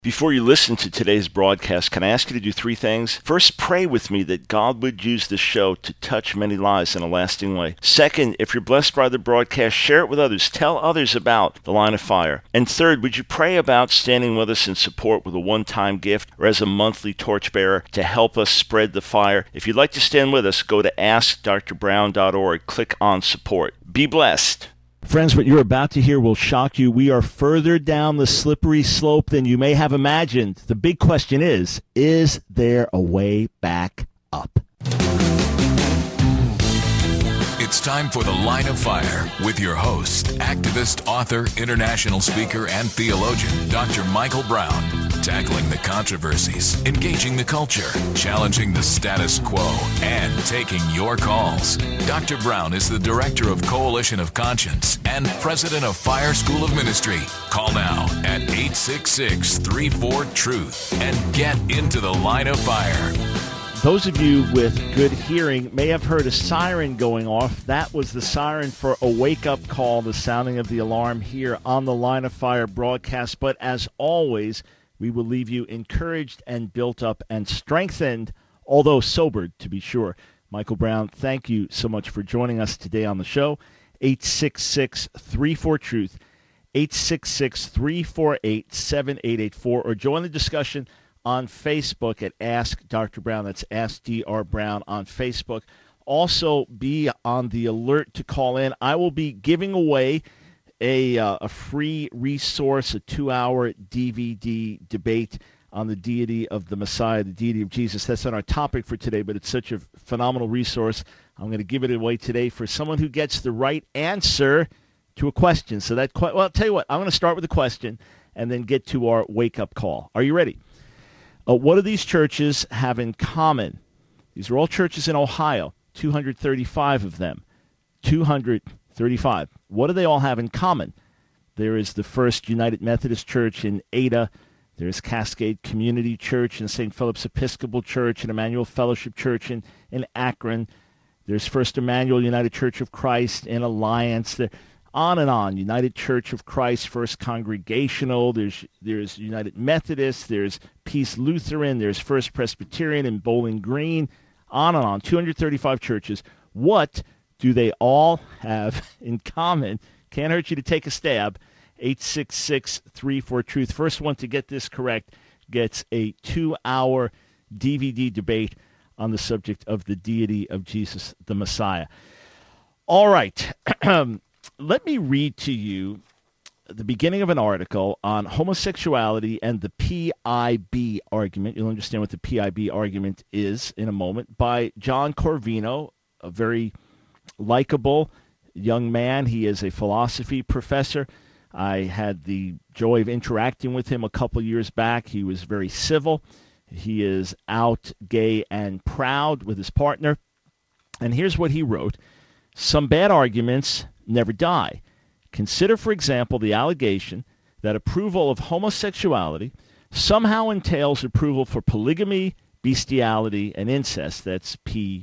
Before you listen to today's broadcast, can I ask you to do three things? First, pray with me that God would use this show to touch many lives in a lasting way. Second, if you're blessed by the broadcast, share it with others. Tell others about The Line of Fire. And third, would you pray about standing with us in support with a one-time gift or as a monthly torchbearer to help us spread the fire? If you'd like to stand with us, go to AskDrBrown.org. Click on support. Be blessed. Friends, what you're about to hear will shock you. We are further down the slippery slope than you may have imagined. The big question is there a way back up? It's time for The Line of Fire with your host, activist, author, international speaker, and theologian, Dr. Michael Brown. Tackling the controversies, engaging the culture, challenging the status quo, and taking your calls. Dr. Brown is the director of Coalition of Conscience and president of Fire School of Ministry. Call now at 866-34-TRUTH and get into the Line of Fire. Those of you with good hearing may have heard a siren going off. That was the siren for a wake-up call, the sounding of the alarm here on the Line of Fire broadcast. But as always, we will leave you encouraged and built up and strengthened, although sobered, to be sure. Michael Brown, thank you so much for joining us today on the show. 866-34-TRUTH, 866-348-7884, or join the discussion on Facebook at Ask Dr. Brown. That's Ask Dr. Brown on Facebook. Also, be on the alert to call in. I will be giving away a free resource, a 2-hour DVD debate on the deity of the Messiah, the deity of Jesus. That's not our topic for today, but it's such a phenomenal resource. I'm going to give it away today for someone who gets the right answer to a question. So well, I'll tell you what, I'm going to start with a question and then get to our wake-up call. Are you ready? What do these churches have in common? These are all churches in Ohio, 235 of them. 235. What do they all have in common? There is the First United Methodist Church in Ada. There's Cascade Community Church and St. Philip's Episcopal Church and Emmanuel Fellowship Church in Akron. There's First Emmanuel United Church of Christ in Alliance. On and on. United Church of Christ, First Congregational. There's United Methodist. There's Peace Lutheran. There's First Presbyterian in Bowling Green. On and on. 235 churches. What do they all have in common? Can't hurt you to take a stab. 866-34-TRUTH. First one to get this correct gets a 2-hour DVD debate on the subject of the deity of Jesus, the Messiah. All right. Let me read to you the beginning of an article on homosexuality and the PIB argument. You'll understand what the PIB argument is in a moment, by John Corvino, a very likable young man. He is a philosophy professor. I had the joy of interacting with him a couple years back. He was very civil. He is out, gay, and proud with his partner. And here's what he wrote. Some bad arguments never die. Consider, for example, the allegation that approval of homosexuality somehow entails approval for polygamy, bestiality, and incest. That's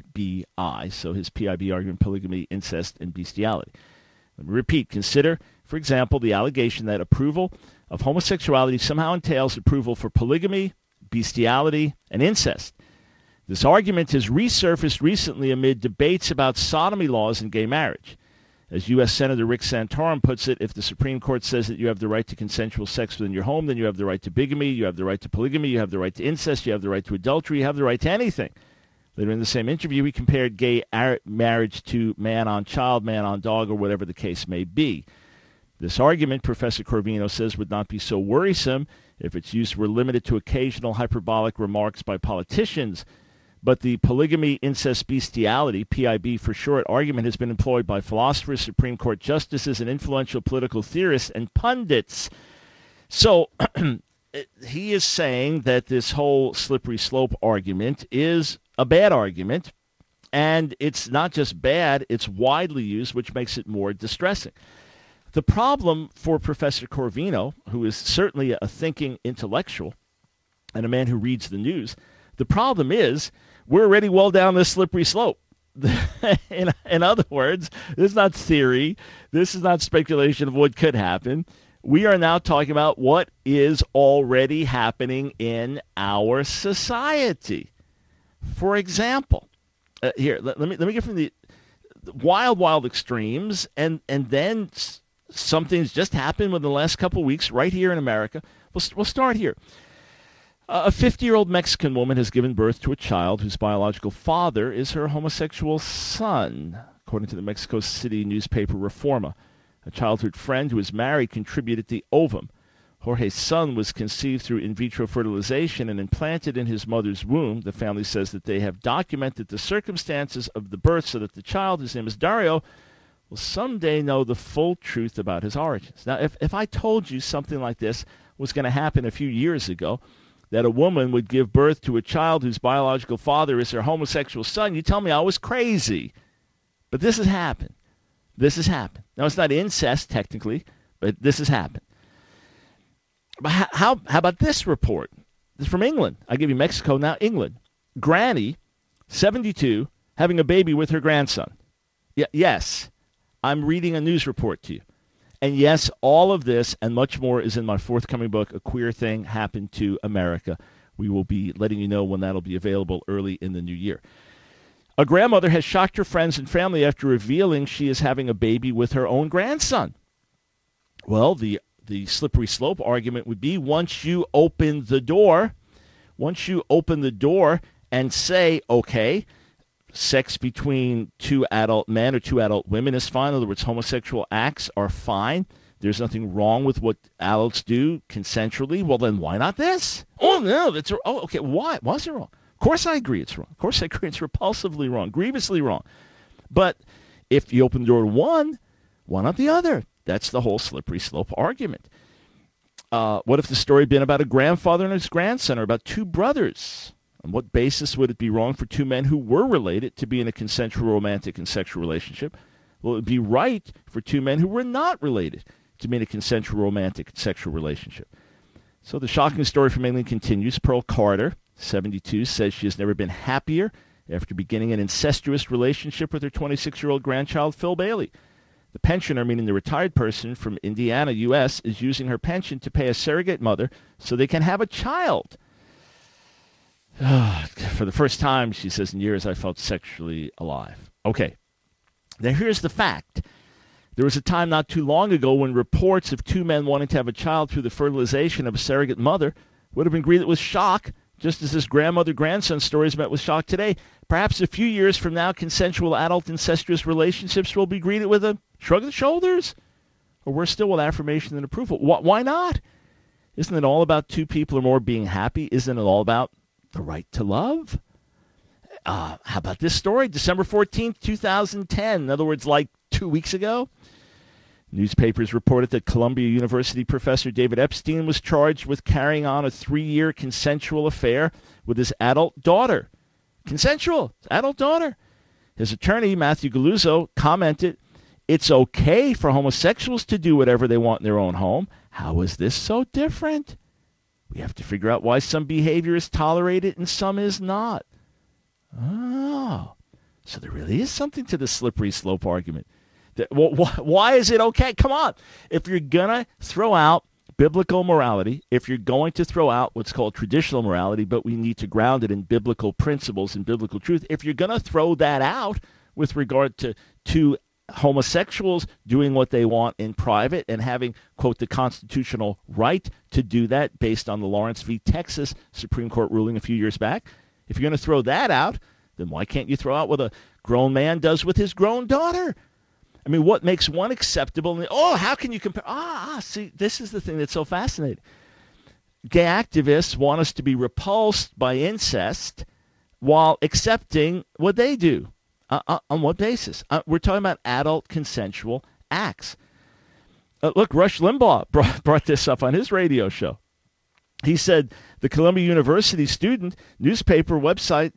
PBI. So his PIB argument, polygamy, incest, and bestiality. Let me repeat. Consider, for example, the allegation that approval of homosexuality somehow entails approval for polygamy, bestiality, and incest. This argument has resurfaced recently amid debates about sodomy laws and gay marriage. As U.S. Senator Rick Santorum puts it, if the Supreme Court says that you have the right to consensual sex within your home, then you have the right to bigamy, you have the right to polygamy, you have the right to incest, you have the right to adultery, you have the right to anything. Later in the same interview, he compared gay marriage to man on child, man on dog, or whatever the case may be. This argument, Professor Corvino says, would not be so worrisome if its use were limited to occasional hyperbolic remarks by politicians. But the polygamy, incest, bestiality, PIB for short, argument has been employed by philosophers, Supreme Court justices, and influential political theorists and pundits. So he is saying that this whole slippery slope argument is a bad argument, and it's not just bad, it's widely used, which makes it more distressing. The problem for Professor Corvino, who is certainly a thinking intellectual and a man who reads the news, the problem is we're already well down this slippery slope. In other words, this is not theory. This is not speculation of what could happen. We are now talking about what is already happening in our society. For example, here, let me get from the wild extremes, and then something's just happened within the last couple of weeks right here in America. We'll start here. A 50-year-old Mexican woman has given birth to a child whose biological father is her homosexual son, according to the Mexico City newspaper Reforma. A childhood friend who is married contributed the ovum. Jorge's son was conceived through in vitro fertilization and implanted in his mother's womb. The family says that they have documented the circumstances of the birth so that the child, whose name is Dario, will someday know the full truth about his origins. Now, if I told you something like this was going to happen a few years ago, that a woman would give birth to a child whose biological father is her homosexual son, you tell me I was crazy. But this has happened. This has happened. Now, it's not incest technically, but this has happened. But how about this report? This is from England. I give you Mexico, now England. Granny, 72, having a baby with her grandson. Yes, I'm reading a news report to you. And yes, all of this and much more is in my forthcoming book, A Queer Thing Happened to America. We will be letting you know when that'll be available early in the new year. A grandmother has shocked her friends and family after revealing she is having a baby with her own grandson. Well, the slippery slope argument would be once you open the door and say, okay, sex between two adult men or two adult women is fine. In other words, homosexual acts are fine. There's nothing wrong with what adults do consensually. Well, then why not this? Oh, no, okay, why? Why is it wrong? Of course I agree it's wrong. Of course I agree it's repulsively wrong, grievously wrong. But if you open the door to one, why not the other? That's the whole slippery slope argument. What if the story had been about a grandfather and his grandson, or about two brothers? On what basis would it be wrong for two men who were related to be in a consensual romantic and sexual relationship? Well, it would be right for two men who were not related to be in a consensual romantic and sexual relationship. So the shocking story from England continues. Pearl Carter, 72, says she has never been happier after beginning an incestuous relationship with her 26-year-old grandchild, Phil Bailey. The pensioner, meaning the retired person from Indiana, U.S., is using her pension to pay a surrogate mother so they can have a child. For the first time, she says, in years, I felt sexually alive. Okay. Now, here's the fact. There was a time not too long ago when reports of two men wanting to have a child through the fertilization of a surrogate mother would have been greeted with shock, just as this grandmother-grandson story is met with shock today. Perhaps a few years from now, consensual adult incestuous relationships will be greeted with a shrug of the shoulders, or worse still, with affirmation and approval. Why not? Isn't it all about two people or more being happy? Isn't it all about the right to love? How about this story? December 14th, 2010. In other words, like 2 weeks ago. Newspapers reported that Columbia University professor David Epstein was charged with carrying on a 3-year consensual affair with his adult daughter. Consensual, adult daughter. His attorney, Matthew Galuzzo, commented, "It's okay for homosexuals to do whatever they want in their own home. How is this so different? We have to figure out why some behavior is tolerated and some is not." Oh, so there really is something to the slippery slope argument. Why is it okay? Come on. If you're going to throw out biblical morality, if you're going to throw out what's called traditional morality, but we need to ground it in biblical principles and biblical truth, if you're going to throw that out with regard to homosexuals doing what they want in private and having, quote, the constitutional right to do that based on the Lawrence v. Texas Supreme Court ruling a few years back, if you're going to throw that out, then why can't you throw out what a grown man does with his grown daughter? I mean, what makes one acceptable? How can you compare? See, this is the thing that's so fascinating. Gay activists want us to be repulsed by incest while accepting what they do. On what basis? We're talking about adult consensual acts. Look, Rush Limbaugh brought this up on his radio show. He said the Columbia University student newspaper website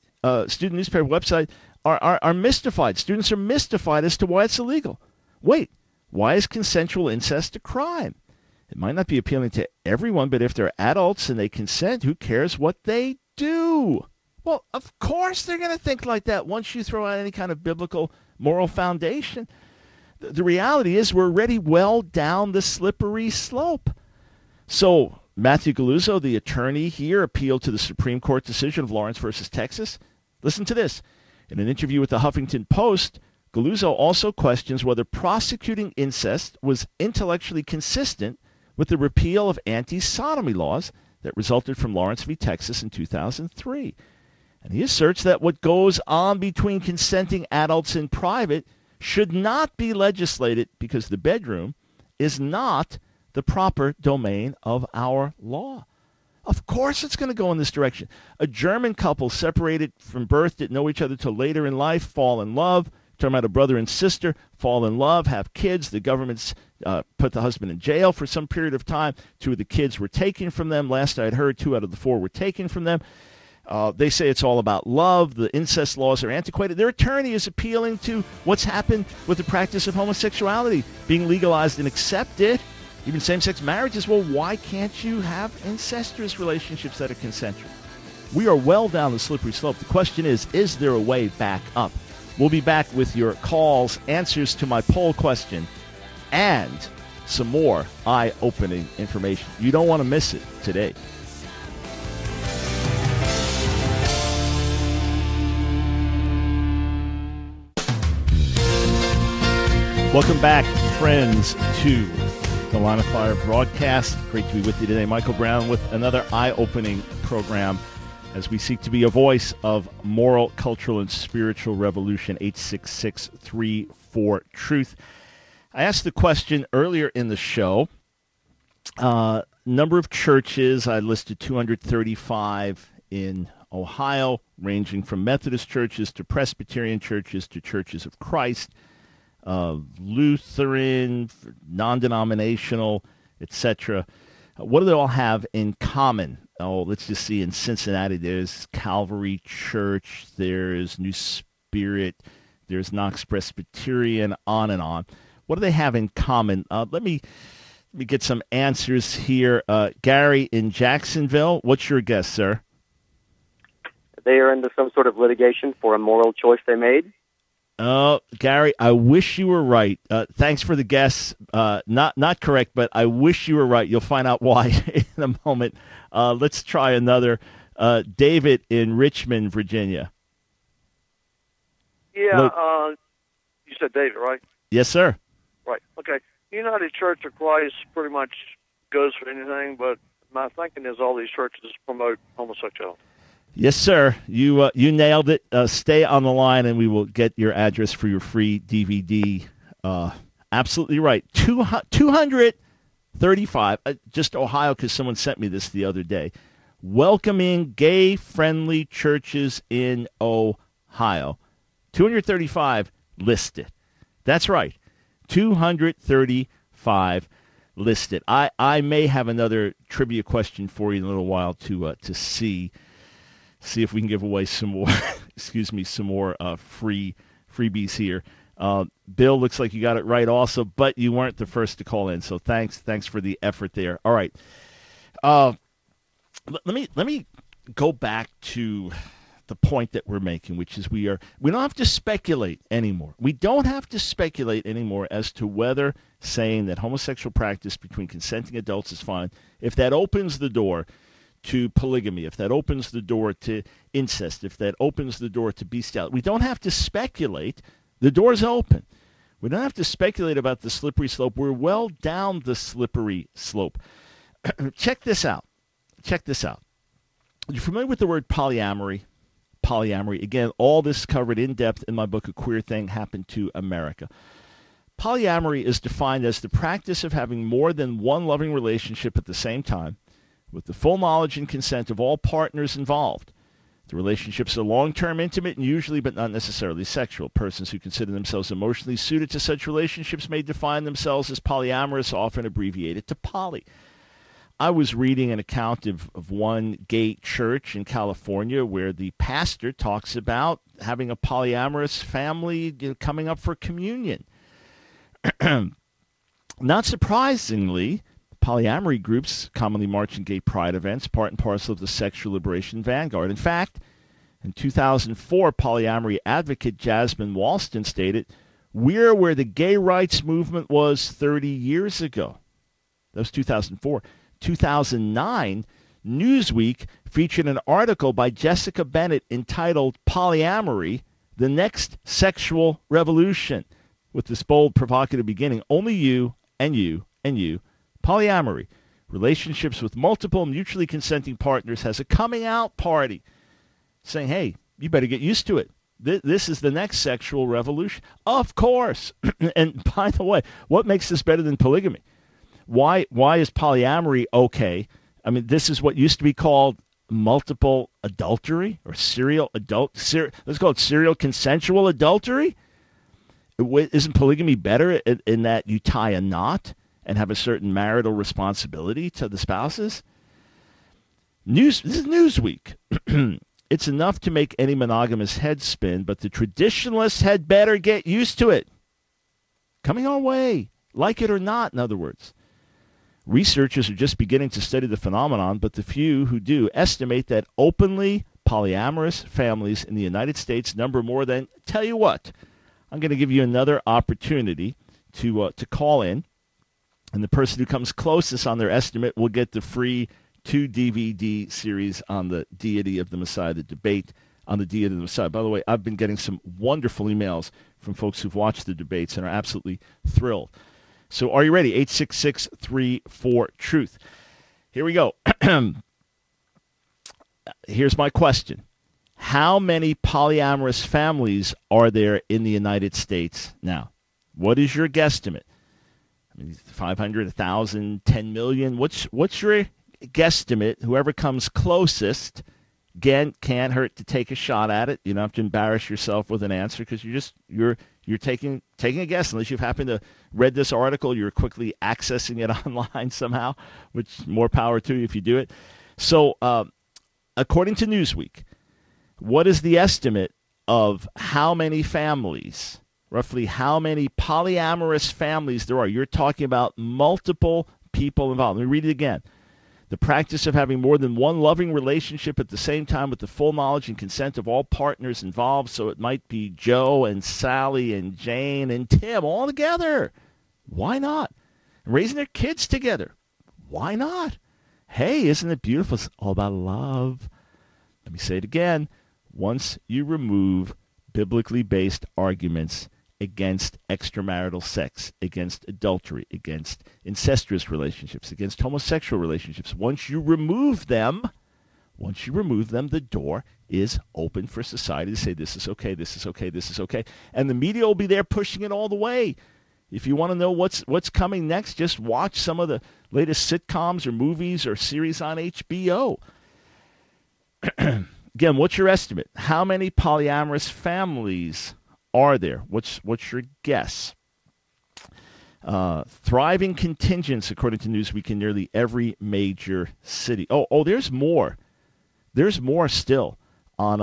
are mystified. Students are mystified as to why it's illegal. Wait, why is consensual incest a crime? It might not be appealing to everyone, but if they're adults and they consent, who cares what they do? Well, of course they're going to think like that once you throw out any kind of biblical moral foundation. The reality is we're already well down the slippery slope. So Matthew Galuzzo, the attorney here, appealed to the Supreme Court decision of Lawrence versus Texas. Listen to this. In an interview with the Huffington Post, Galuzzo also questions whether prosecuting incest was intellectually consistent with the repeal of anti-sodomy laws that resulted from Lawrence v. Texas in 2003. And he asserts that what goes on between consenting adults in private should not be legislated because the bedroom is not the proper domain of our law. Of course it's going to go in this direction. A German couple separated from birth, didn't know each other till later in life, fall in love. Talking about a brother and sister, fall in love, have kids. The government's put the husband in jail for some period of time. 2 of the kids were taken from them. Last I'd heard, 2 out of the 4 were taken from them. They say it's all about love. The incest laws are antiquated. Their attorney is appealing to what's happened with the practice of homosexuality being legalized and accepted. Even same-sex marriages. Well, why can't you have incestuous relationships that are consensual? We are well down the slippery slope. The question is there a way back up? We'll be back with your calls, answers to my poll question, and some more eye-opening information. You don't want to miss it today. Welcome back, friends, to the Line of Fire broadcast. Great to be with you today. Michael Brown with another eye-opening program as we seek to be a voice of moral, cultural, and spiritual revolution. 866-34-TRUTH. I asked the question earlier in the show. Number of churches, I listed 235 in Ohio, ranging from Methodist churches to Presbyterian churches to Churches of Christ, Lutheran, non-denominational, etc. What do they all have in common? Oh, let's just see. In Cincinnati, there's Calvary Church, there's New Spirit, there's Knox Presbyterian, on and on. What do they have in common? Let me get some answers here. Gary in Jacksonville, what's your guess, sir? They are into some sort of litigation for a moral choice they made. Gary, I wish you were right. Thanks for the guess. Not correct, but I wish you were right. You'll find out why in a moment. Let's try another. David in Richmond, Virginia. Yeah, you said David, right? Yes, sir. Right. Okay. United Church of Christ pretty much goes for anything, but my thinking is all these churches promote homosexuality. Yes, sir. You nailed it. Stay on the line, and we will get your address for your free DVD. Absolutely right. 235, just Ohio, because someone sent me this the other day. Welcoming gay-friendly churches in Ohio. 235 listed. That's right. 235 listed. I may have another trivia question for you in a little while to see if we can give away some more, some more freebies here. Bill, looks like you got it right also, but you weren't the first to call in, so thanks for the effort there. All right. Let me go back to the point that we're making, which is we don't have to speculate anymore. We don't have to speculate anymore as to whether saying that homosexual practice between consenting adults is fine, if that opens the door to polygamy, if that opens the door to incest, if that opens the door to bestiality. We don't have to speculate. The door's open. We don't have to speculate about the slippery slope. We're well down the slippery slope. Check this out. Are you familiar with the word polyamory? Polyamory. Again, all this covered in depth in my book, A Queer Thing Happened to America. Polyamory is defined as the practice of having more than one loving relationship at the same time, with the full knowledge and consent of all partners involved. The relationships are long-term, intimate, and usually, but not necessarily sexual. Persons who consider themselves emotionally suited to such relationships may define themselves as polyamorous, often abbreviated to poly. I was reading an account of one gay church in California where the pastor talks about having a polyamorous family coming up for communion. Not surprisingly, polyamory groups commonly march in gay pride events, part and parcel of the sexual liberation vanguard. In fact, in 2004, polyamory advocate Jasmine Walston stated, We're where the gay rights movement was 30 years ago. That was 2004. 2009, Newsweek featured an article by Jessica Bennett entitled Polyamory, the Next Sexual Revolution, with this bold, provocative beginning. Only you and you and you. Polyamory, relationships with multiple mutually consenting partners, has a coming out party saying, hey, you better get used to it. This is the next sexual revolution. Of course. And by the way, what makes this better than polygamy? Why is polyamory okay? I mean, this is what used to be called multiple adultery or let's call it serial consensual adultery. Isn't polygamy better in that you tie a knot and have a certain marital responsibility to the spouses? This is Newsweek. It's enough to make any monogamous head spin, but the traditionalists had better get used to it. Coming our way, like it or not, in other words. Researchers are just beginning to study the phenomenon, but the few who do estimate that openly polyamorous families in the United States number more than, tell you what, I'm going to give you another opportunity to call in, and the person who comes closest on their estimate will get the free 2-DVD series on the deity of the Messiah, the debate on the deity of the Messiah. By the way, I've been getting some wonderful emails from folks who've watched the debates and are absolutely thrilled. So are you ready? 866-34-TRUTH. Here we go. Here's my question. How many polyamorous families are there in the United States now? What is your guesstimate? I mean, 500, 1,000, 10 million? What's your guesstimate? Whoever comes closest, again, can't hurt to take a shot at it. You don't have to embarrass yourself with an answer because you're taking a guess. Unless you've happened to read this article, you're quickly accessing it online somehow, which more power to you if you do it. So according to Newsweek, what is the estimate of how many families, roughly how many polyamorous families there are? You're talking about multiple people involved. Let me read it again. The practice of having more than one loving relationship at the same time with the full knowledge and consent of all partners involved. So it might be Joe and Sally and Jane and Tim all together. Why not? Raising their kids together. Why not? Hey, isn't it beautiful? It's all about love. Let me say it again. Once you remove biblically based arguments against extramarital sex, against adultery, against incestuous relationships, against homosexual relationships, once you remove them, the door is open for society to say this is okay, this is okay, this is okay. And the media will be there pushing it all the way. If you want to know what's coming next, just watch some of the latest sitcoms or movies or series on HBO. Again, what's your estimate? How many polyamorous families are there? What's your guess? Thriving contingents, according to Newsweek, in nearly every major city. Oh, there's more. There's more still on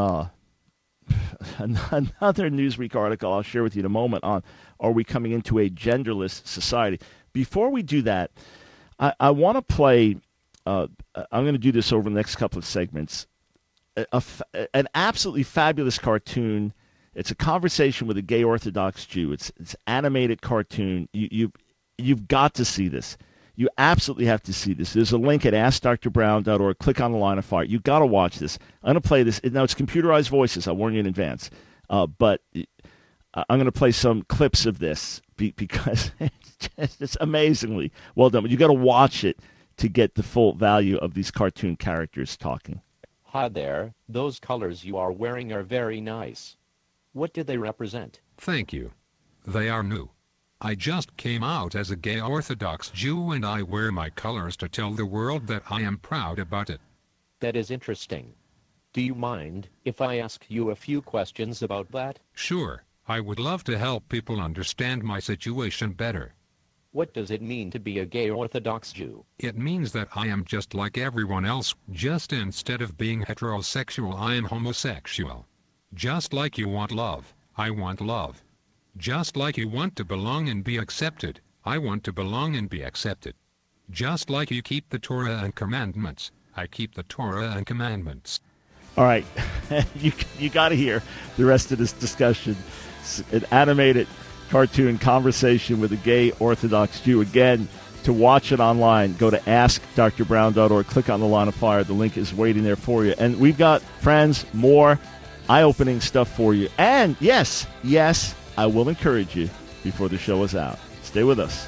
another Newsweek article I'll share with you in a moment on are we coming into a genderless society. Before we do that, I want to play, I'm going to do this over the next couple of segments, an absolutely fabulous cartoon. It's a conversation with a gay Orthodox Jew. It's animated cartoon. You've got to see this. You absolutely have to see this. There's a link at AskDrBrown.org. Click on the line of fire. You've got to watch this. I'm going to play this. Now, it's computerized voices. I'll warn you in advance. But I'm going to play some clips of this because it's amazingly well done. But you've got to watch it to get the full value of these cartoon characters talking. Hi there. Those colors you are wearing are very nice. What do they represent? Thank you. They are new. I just came out as a gay Orthodox Jew and I wear my colors to tell the world that I am proud about it. That is interesting. Do you mind if I ask you a few questions about that? Sure. I would love to help people understand my situation better. What does it mean to be a gay Orthodox Jew? It means that I am just like everyone else, just instead of being heterosexual I am homosexual. Just like you want love, I want love. Just like you want to belong and be accepted, I want to belong and be accepted. Just like you keep the Torah and commandments, I keep the Torah and commandments. All right, you got to hear the rest of this discussion. It's an animated cartoon, Conversation with a Gay Orthodox Jew. Again, to watch it online, go to askdrbrown.org. Click on the Line of Fire. The link is waiting there for you. And we've got, friends, more eye-opening stuff for you. And yes, I will encourage you before the show is out. Stay with us.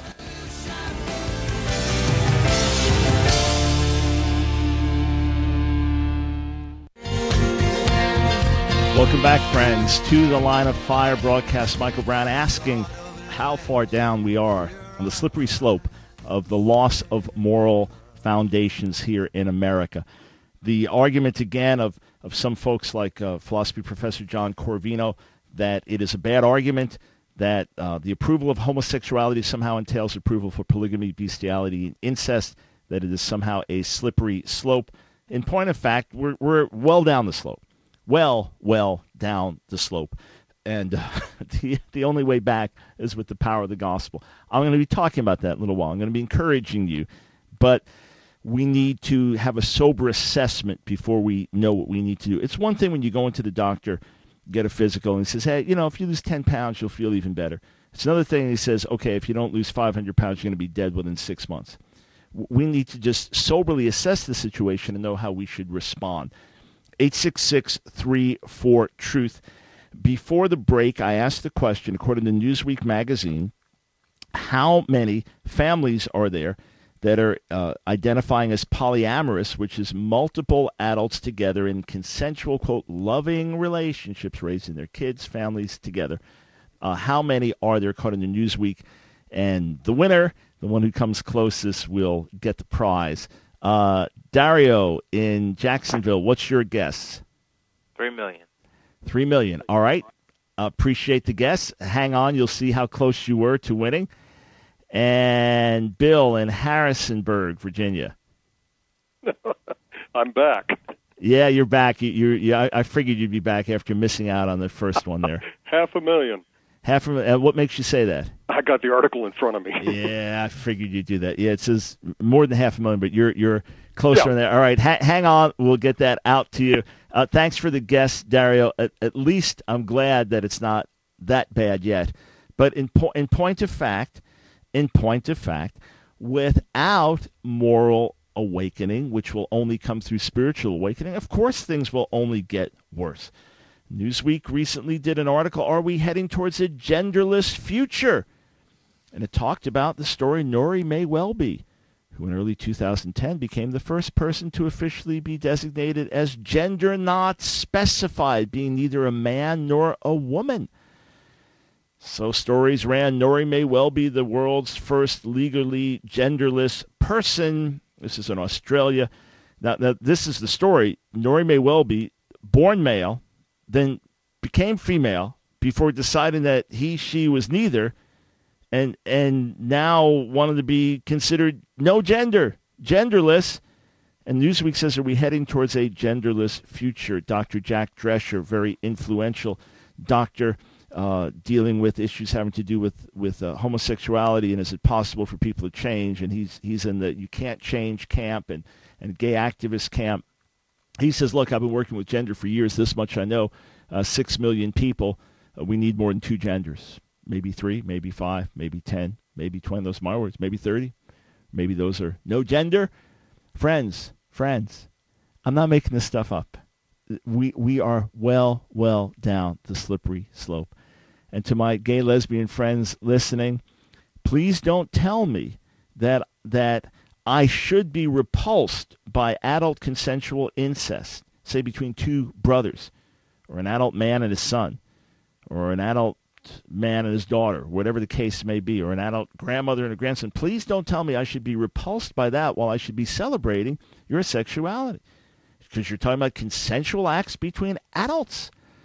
Welcome back, friends, to the Line of Fire broadcast. Michael Brown asking how far down we are on the slippery slope of the loss of moral foundations here in America. The argument, again, of some folks like philosophy professor John Corvino, that it is a bad argument, that the approval of homosexuality somehow entails approval for polygamy, bestiality, and incest, that it is somehow a slippery slope. In point of fact, we're well down the slope. Well down the slope. And the only way back is with the power of the gospel. I'm going to be talking about that in a little while. I'm going to be encouraging you. But we need to have a sober assessment before we know what we need to do. It's one thing when you go into the doctor, get a physical, and he says, hey, if you lose 10 pounds, you'll feel even better. It's another thing, he says, okay, if you don't lose 500 pounds, you're going to be dead within 6 months. We need to just soberly assess the situation and know how we should respond. 866-34-TRUTH. Before the break, I asked the question, according to Newsweek magazine, how many families are there that are identifying as polyamorous, which is multiple adults together in consensual, quote, loving relationships, raising their kids, families together. How many are there, according to Newsweek? And the winner, the one who comes closest, will get the prize. Dario in Jacksonville, what's your guess? 3 million. 3 million. All right. Appreciate the guess. Hang on. You'll see how close you were to winning. And Bill in Harrisonburg, Virginia. I'm back. Yeah, you're back. I figured you'd be back after missing out on the first one there. 500,000. What makes you say that? I got the article in front of me. Yeah, I figured you'd do that. Yeah, it says more than 500,000, but you're closer than that. All right, hang on. We'll get that out to you. Thanks for the guess, Dario. At least I'm glad that it's not that bad yet. But in point of fact, without moral awakening, which will only come through spiritual awakening, of course things will only get worse. Newsweek recently did an article, Are We Heading Towards a Genderless Future? And it talked about the story Nori May Welby, who in early 2010 became the first person to officially be designated as gender not specified, being neither a man nor a woman. So stories ran, Nori May Welby, the world's first legally genderless person. This is in Australia. Now this is the story. Nori May Welby, born male, then became female before deciding that she was neither, and now wanted to be considered no gender, genderless. And Newsweek says, are we heading towards a genderless future? Dr. Jack Drescher, very influential doctor, dealing with issues having to do with homosexuality, and is it possible for people to change? And he's in the you can't change camp and gay activist camp. He says, look, I've been working with gender for years. This much I know. 6 million people. We need more than 2 genders. Maybe 3, maybe 5, maybe 10, maybe 20. Those are my words. Maybe 30. Maybe those are no gender. Friends, I'm not making this stuff up. We are well down the slippery slope. And to my gay lesbian friends listening, please don't tell me that I should be repulsed by adult consensual incest, say between 2 brothers, or an adult man and his son, or an adult man and his daughter, whatever the case may be, or an adult grandmother and a grandson. Please don't tell me I should be repulsed by that while I should be celebrating your sexuality, because you're talking about consensual acts between adults.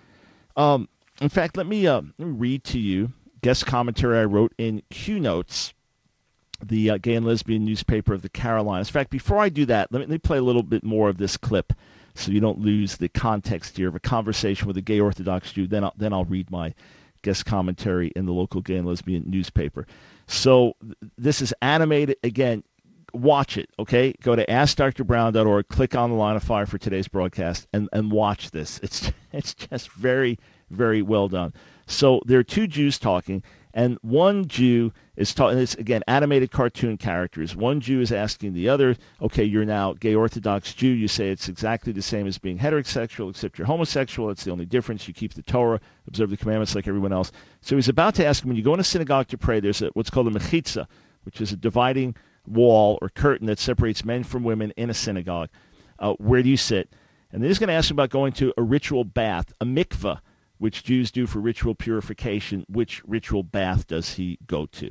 In fact, let me read to you guest commentary I wrote in Q Notes, the gay and lesbian newspaper of the Carolinas. In fact, before I do that, let me play a little bit more of this clip so you don't lose the context here of a conversation with a gay Orthodox Jew. Then I'll read my guest commentary in the local gay and lesbian newspaper. So this is animated. Again, watch it, okay? Go to AskDrBrown.org, click on the Line of Fire for today's broadcast, and watch this. It's just very, very well done. So there are 2 Jews talking, And one Jew is talking, it's again animated cartoon characters. One Jew is asking the other, okay, you're now gay Orthodox Jew. You say it's exactly the same as being heterosexual, except you're homosexual. It's the only difference. You keep the Torah, observe the commandments like everyone else. So he's about to ask him, when you go in a synagogue to pray, there's what's called a mechitza, which is a dividing wall or curtain that separates men from women in a synagogue. Where do you sit? And then he's going to ask him about going to a ritual bath, a mikveh, which Jews do for ritual purification. Which ritual bath does he go to?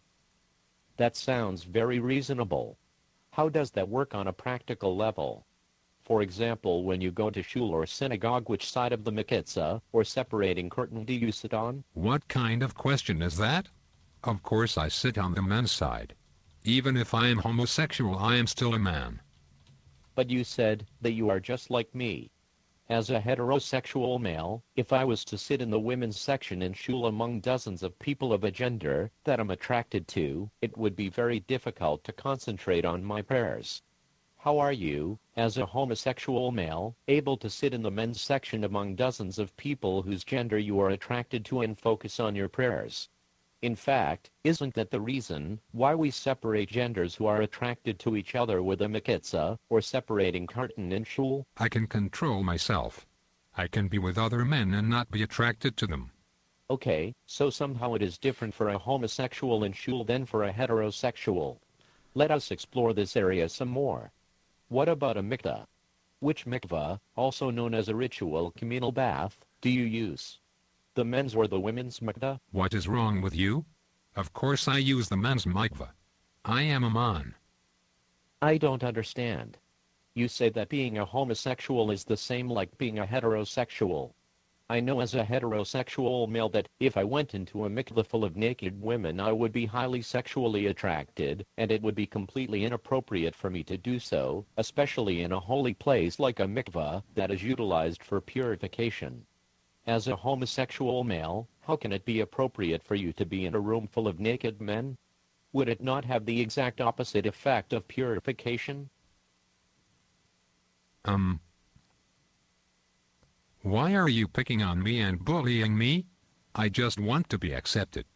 That sounds very reasonable. How does that work on a practical level? For example, when you go to shul or synagogue, which side of the mechitza or separating curtain do you sit on? What kind of question is that? Of course I sit on the men's side. Even if I am homosexual, I am still a man. But you said that you are just like me. As a heterosexual male, if I was to sit in the women's section in shul among dozens of people of a gender that I'm attracted to, it would be very difficult to concentrate on my prayers. How are you, as a homosexual male, able to sit in the men's section among dozens of people whose gender you are attracted to and focus on your prayers? In fact, isn't that the reason why we separate genders who are attracted to each other with a mechitza, or separating curtain in shul? I can control myself. I can be with other men and not be attracted to them. Okay, so somehow it is different for a homosexual in shul than for a heterosexual. Let us explore this area some more. What about a mikveh? Which mikveh, also known as a ritual communal bath, do you use? The men's or the women's mikveh? What is wrong with you? Of course I use the men's mikveh. I am a man. I don't understand. You say that being a homosexual is the same like being a heterosexual. I know as a heterosexual male that if I went into a mikveh full of naked women I would be highly sexually attracted, and it would be completely inappropriate for me to do so, especially in a holy place like a mikveh that is utilized for purification. As a homosexual male, how can it be appropriate for you to be in a room full of naked men? Would it not have the exact opposite effect of purification? Why are you picking on me and bullying me? I just want to be accepted.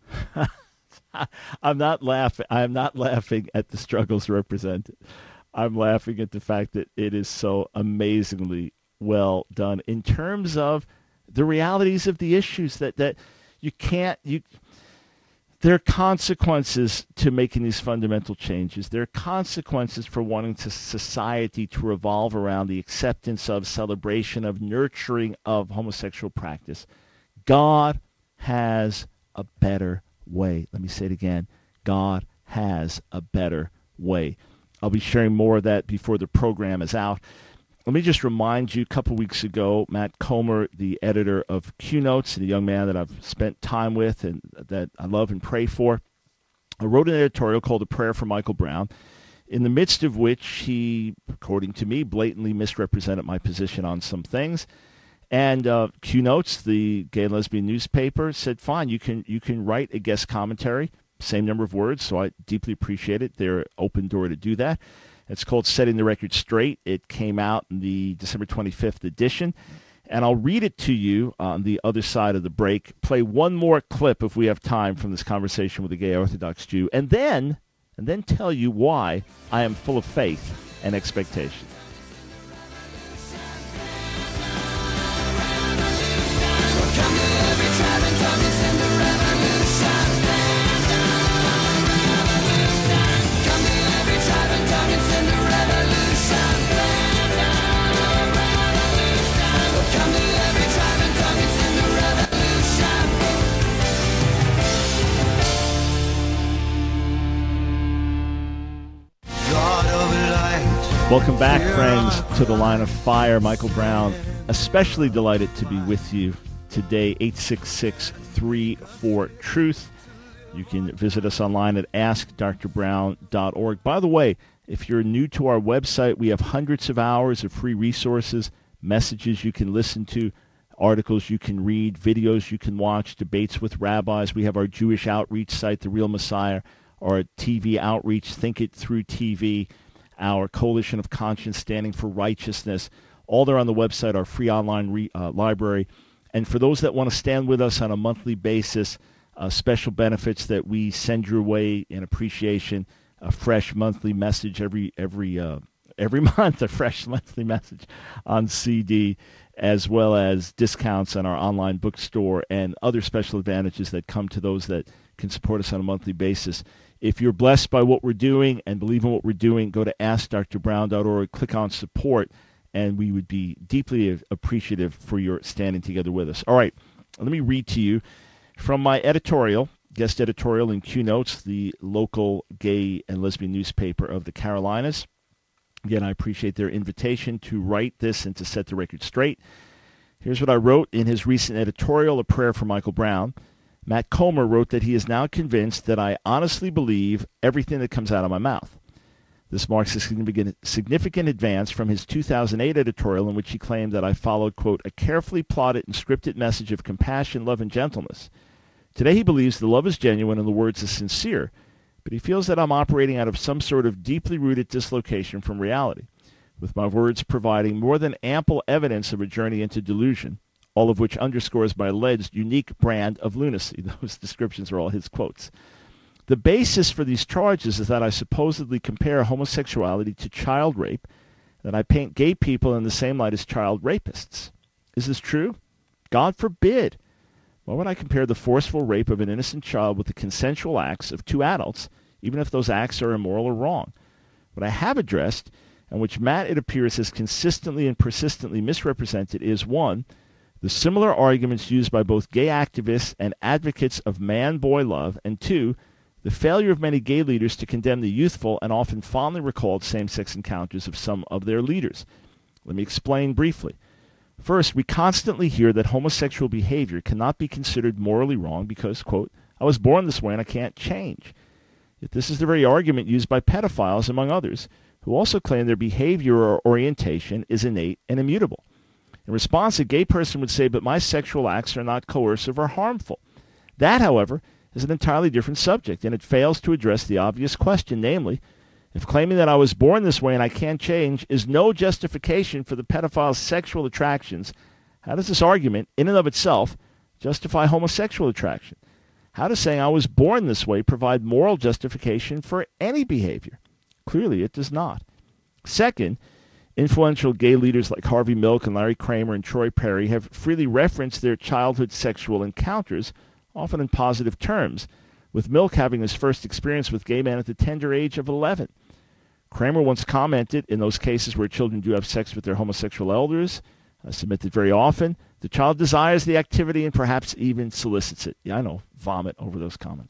I'm not laughing. I'm not laughing at the struggles represented. I'm laughing at the fact that it is so amazingly well done in terms of the realities of the issues that you can't, there are consequences to making these fundamental changes. There are consequences for wanting society to revolve around the acceptance of, celebration of, nurturing of homosexual practice. God has a better way. Let me say it again. God has a better way. I'll be sharing more of that before the program is out. Let me just remind you, a couple weeks ago, Matt Comer, the editor of Q Notes, and a young man that I've spent time with and that I love and pray for, I wrote an editorial called A Prayer for Michael Brown, in the midst of which he, according to me, blatantly misrepresented my position on some things. And Q Notes, the gay and lesbian newspaper, said, fine, you can write a guest commentary, same number of words, so I deeply appreciate it. They're open door to do that. It's called Setting the Record Straight. It came out in the December 25th edition. And I'll read it to you on the other side of the break. Play one more clip if we have time from this conversation with a gay Orthodox Jew. And then tell you why I am full of faith and expectation. Welcome back, friends, to the Line of Fire. Michael Brown, especially delighted to be with you today, 866-34-TRUTH. You can visit us online at askdrbrown.org. By the way, if you're new to our website, we have hundreds of hours of free resources, messages you can listen to, articles you can read, videos you can watch, debates with rabbis. We have our Jewish outreach site, The Real Messiah, our TV outreach, Think It Through TV, our Coalition of Conscience Standing for Righteousness. All there on the website, our free online library. And for those that want to stand with us on a monthly basis, special benefits that we send your way in appreciation, a fresh monthly message every month, a fresh monthly message on CD, as well as discounts on our online bookstore and other special advantages that come to those that can support us on a monthly basis. If you're blessed by what we're doing and believe in what we're doing, go to AskDrBrown.org, click on support, and we would be deeply appreciative for your standing together with us. All right, let me read to you from my editorial, guest editorial in Q Notes, the local gay and lesbian newspaper of the Carolinas. Again, I appreciate their invitation to write this and to set the record straight. Here's what I wrote in his recent editorial, A Prayer for Michael Brown. Matt Comer wrote that he is now convinced that I honestly believe everything that comes out of my mouth. This marks a significant advance from his 2008 editorial in which he claimed that I followed, quote, a carefully plotted and scripted message of compassion, love, and gentleness. Today he believes the love is genuine and the words are sincere, but he feels that I'm operating out of some sort of deeply rooted dislocation from reality, with my words providing more than ample evidence of a journey into delusion, all of which underscores my alleged unique brand of lunacy. Those descriptions are all his quotes. The basis for these charges is that I supposedly compare homosexuality to child rape, that I paint gay people in the same light as child rapists. Is this true? God forbid. Why would I compare the forceful rape of an innocent child with the consensual acts of two adults, even if those acts are immoral or wrong? What I have addressed, and which Matt, it appears, has consistently and persistently misrepresented, is 1, the similar arguments used by both gay activists and advocates of man-boy love, and 2, the failure of many gay leaders to condemn the youthful and often fondly recalled same-sex encounters of some of their leaders. Let me explain briefly. First, we constantly hear that homosexual behavior cannot be considered morally wrong because, quote, I was born this way and I can't change. Yet this is the very argument used by pedophiles, among others, who also claim their behavior or orientation is innate and immutable. In response, a gay person would say, but my sexual acts are not coercive or harmful. That, however, is an entirely different subject, and it fails to address the obvious question, namely, if claiming that I was born this way and I can't change is no justification for the pedophile's sexual attractions, how does this argument, in and of itself, justify homosexual attraction? How does saying I was born this way provide moral justification for any behavior? Clearly, it does not. Second, influential gay leaders like Harvey Milk and Larry Kramer and Troy Perry have freely referenced their childhood sexual encounters, often in positive terms, with Milk having his first experience with gay men at the tender age of 11. Kramer once commented, in those cases where children do have sex with their homosexual elders, I submit that very often, the child desires the activity and perhaps even solicits it. Yeah, I know, vomit over those comments.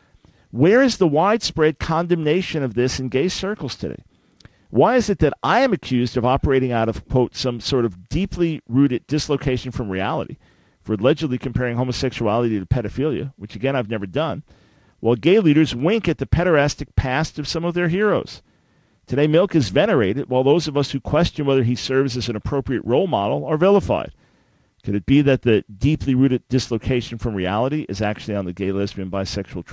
Where is the widespread condemnation of this in gay circles today? Why is it that I am accused of operating out of, quote, some sort of deeply rooted dislocation from reality, for allegedly comparing homosexuality to pedophilia, which again I've never done, while gay leaders wink at the pederastic past of some of their heroes? Today, Milk is venerated, while those of us who question whether he serves as an appropriate role model are vilified. Could it be that the deeply rooted dislocation from reality is actually on the gay, lesbian, bisexual,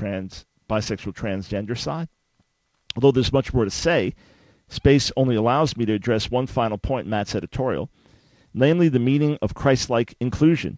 transgender side? Although there's much more to say, space only allows me to address one final point in Matt's editorial, namely the meaning of Christ-like inclusion.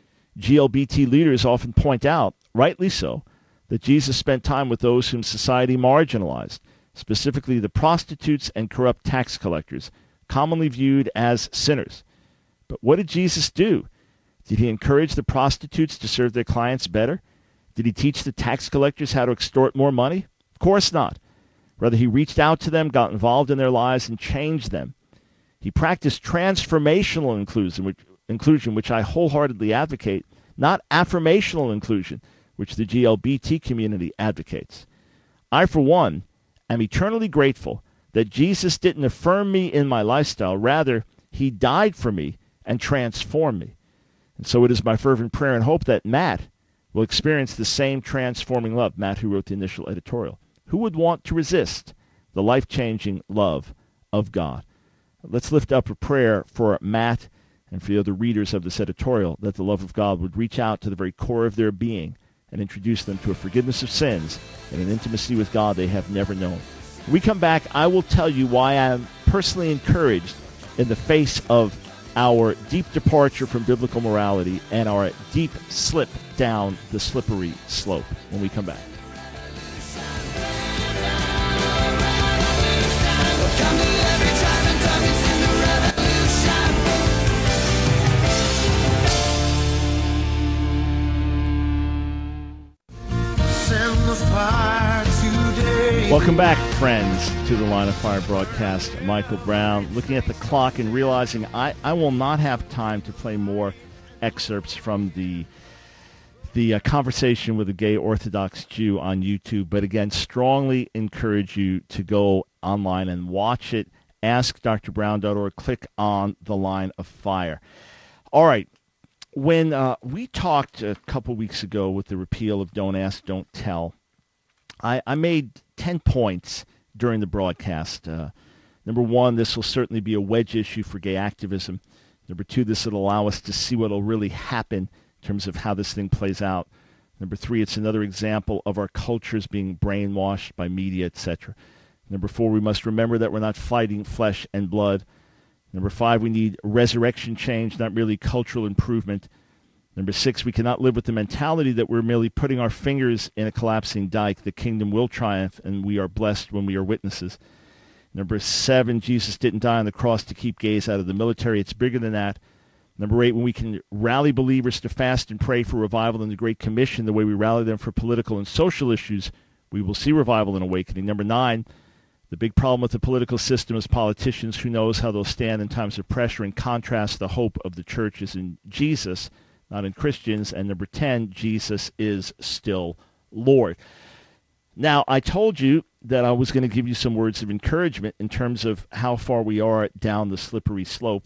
GLBT leaders often point out, rightly so, that Jesus spent time with those whom society marginalized, specifically the prostitutes and corrupt tax collectors, commonly viewed as sinners. But what did Jesus do? Did he encourage the prostitutes to serve their clients better? Did he teach the tax collectors how to extort more money? Of course not. Rather, he reached out to them, got involved in their lives, and changed them. He practiced transformational inclusion, which I wholeheartedly advocate, not affirmational inclusion, which the GLBT community advocates. I, for one, am eternally grateful that Jesus didn't affirm me in my lifestyle. Rather, he died for me and transformed me. And so it is my fervent prayer and hope that Matt will experience the same transforming love, Matt who wrote the initial editorial. Who would want to resist the life-changing love of God? Let's lift up a prayer for Matt and for the other readers of this editorial, that the love of God would reach out to the very core of their being and introduce them to a forgiveness of sins and an intimacy with God they have never known. When we come back, I will tell you why I am personally encouraged in the face of our deep departure from biblical morality and our deep slip down the slippery slope when we come back. Welcome back, friends, to the Line of Fire broadcast. Michael Brown, looking at the clock and realizing I will not have time to play more excerpts from the conversation with a gay Orthodox Jew on YouTube. But again, strongly encourage you to go online and watch it. AskDrBrown.org. Click on the Line of Fire. All right. When we talked a couple weeks ago with the repeal of Don't Ask, Don't Tell, I made 10 points during the broadcast. Number one, this will certainly be a wedge issue for gay activism. Number two, this will allow us to see what will really happen in terms of how this thing plays out. Number three, it's another example of our cultures being brainwashed by media, etc. Number four, we must remember that we're not fighting flesh and blood. Number five, we need resurrection change, not merely cultural improvement. Number six, we cannot live with the mentality that we're merely putting our fingers in a collapsing dike. The kingdom will triumph, and we are blessed when we are witnesses. Number seven, Jesus didn't die on the cross to keep gays out of the military. It's bigger than that. Number eight, when we can rally believers to fast and pray for revival in the Great Commission the way we rally them for political and social issues, we will see revival and awakening. Number nine, the big problem with the political system is politicians who knows how they'll stand in times of pressure. In contrast, the hope of the church is in Jesus, not in Christians. And number 10, Jesus is still Lord. Now, I told you that I was going to give you some words of encouragement in terms of how far we are down the slippery slope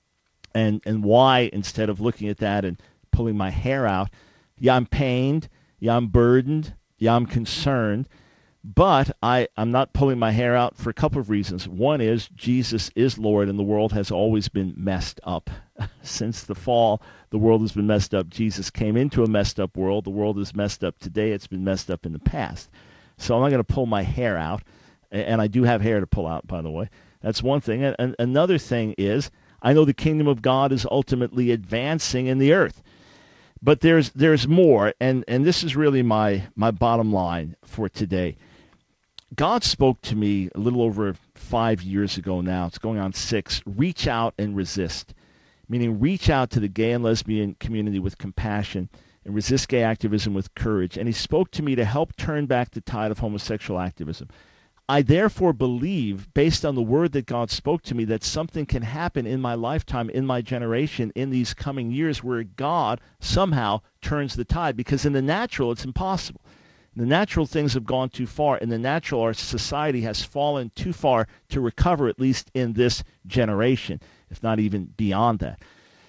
and why, instead of looking at that and pulling my hair out, yeah, I'm pained, yeah, I'm burdened, yeah, I'm concerned, but I'm not pulling my hair out for a couple of reasons. One is Jesus is Lord, and the world has always been messed up. Since the fall, the world has been messed up. Jesus came into a messed up world. The world is messed up today. It's been messed up in the past. So I'm not going to pull my hair out, and I do have hair to pull out, by the way. That's one thing. And another thing is I know the kingdom of God is ultimately advancing in the earth. But there's more, and this is really my bottom line for today. God spoke to me a little over 5 years ago now. It's going on 6. Reach out and resist, meaning reach out to the gay and lesbian community with compassion and resist gay activism with courage. And he spoke to me to help turn back the tide of homosexual activism. I therefore believe, based on the word that God spoke to me, that something can happen in my lifetime, in my generation, in these coming years where God somehow turns the tide. Because in the natural, it's impossible. The natural things have gone too far. In the natural, our society has fallen too far to recover, at least in this generation, if not even beyond that.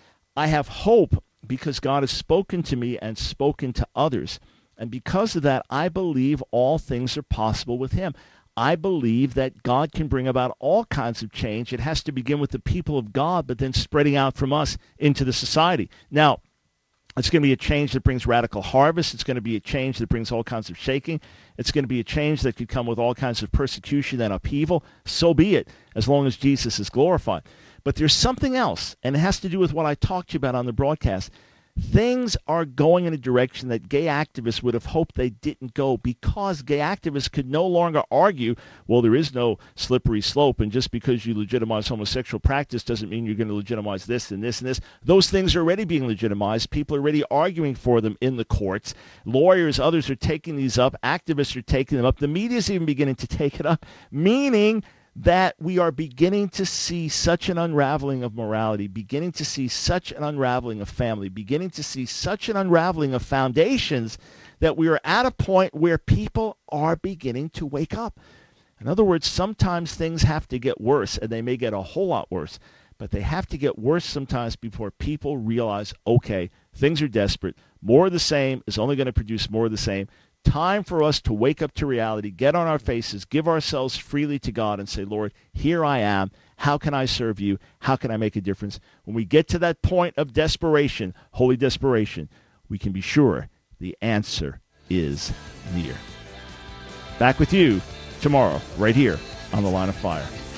I have hope because God has spoken to me and spoken to others. And because of that, I believe all things are possible with him. I believe that God can bring about all kinds of change. It has to begin with the people of God, but then spreading out from us into the society. Now, it's going to be a change that brings radical harvest. It's going to be a change that brings all kinds of shaking. It's going to be a change that could come with all kinds of persecution and upheaval. So be it, as long as Jesus is glorified. But there's something else, and it has to do with what I talked to you about on the broadcast. Things are going in a direction that gay activists would have hoped they didn't go, because gay activists could no longer argue, well, there is no slippery slope, and just because you legitimize homosexual practice doesn't mean you're going to legitimize this and this and this. Those things are already being legitimized. People are already arguing for them in the courts. Lawyers, others are taking these up. Activists are taking them up. The media is even beginning to take it up, meaning that we are beginning to see such an unraveling of morality, beginning to see such an unraveling of family, beginning to see such an unraveling of foundations that we are at a point where people are beginning to wake up. In other words, sometimes things have to get worse, and they may get a whole lot worse, but they have to get worse sometimes before people realize, okay, things are desperate. More of the same is only going to produce more of the same. Time for us to wake up to reality, get on our faces, give ourselves freely to God and say, Lord, here I am. How can I serve you? How can I make a difference? When we get to that point of desperation, holy desperation, we can be sure the answer is near. Back with you tomorrow, right here on The Line of Fire.